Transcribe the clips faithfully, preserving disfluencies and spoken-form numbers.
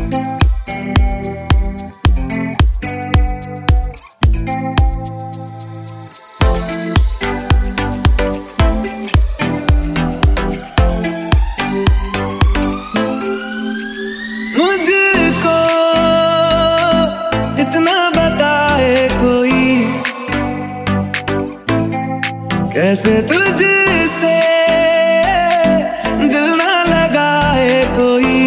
मुझको इतना बताए कोई, कैसे तुझसे दिल ना लगाए कोई।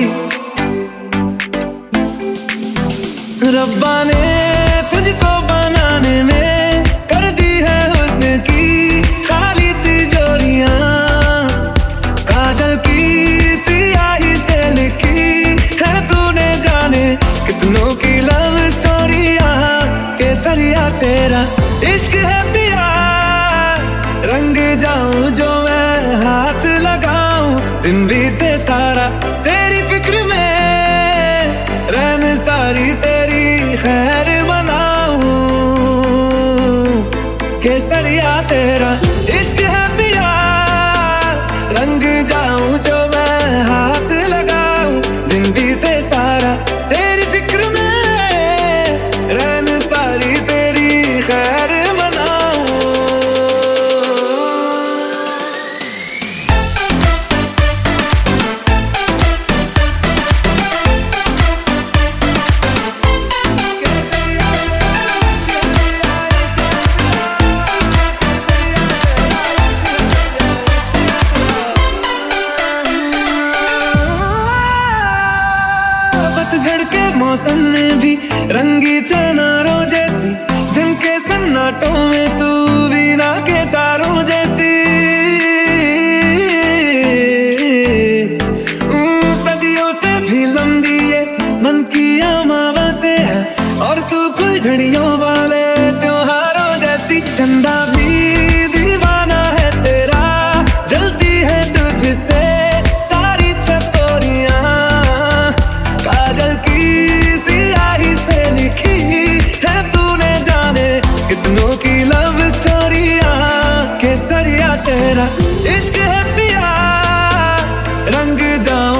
रब्बा ने तुझको बनाने में कर दी है हुस्न की खाली तिजोरियां, काजल की सियाही से लिखी है तूने जाने कितनों की लव स्टोरियां। केसरिया तेरा इश्क है पिया, रंग जाऊं जो मैं हाथ लगाऊं, दिन बीते सारा तेरी फिक्र में, रहन सारी तेरी खैर बनाऊं। केसरिया तेरा इश्क है पिया, रंग जाऊं जो मैं हाथ लगाऊं, दिन बीते सारा तेरी फिक्र में, रहन सारी तेरी खैर बनाऊं। पतझड़ के मौसम में भी रंगी चनारों जैसी, झनके सन्नाटों में तू वीणा के तारों जैसी। सदियों से भी लंबी ये मन की अमावस्या है, और तू फुलझड़ियों वाले त्योहारों जैसी। चंदा भी दीवाना है तेरा, जलती है तुझसे सारी चकोरियां, काजल की सियाही से लिखी है तूने जाने कितनों की लव स्टोरियां। केसरिया तेरा इश्क है पिया, रंग जाऊं